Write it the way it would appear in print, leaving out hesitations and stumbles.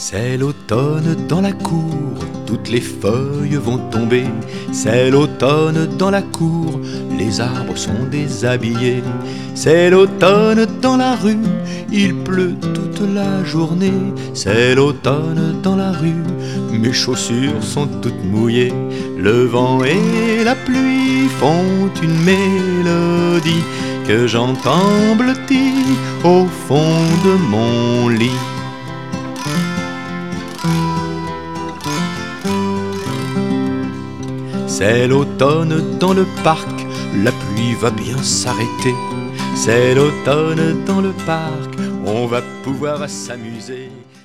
C'est l'automne dans la cour, toutes les feuilles vont tomber. C'est l'automne dans la cour, les arbres sont déshabillés. C'est l'automne dans la rue, il pleut toute la journée. C'est l'automne dans la rue, mes chaussures sont toutes mouillées. Le vent et la pluie font une mélodie que j'entends blottir au fond de mon lit. C'est l'automne dans le parc, la pluie va bien s'arrêter. C'est l'automne dans le parc, on va pouvoir s'amuser.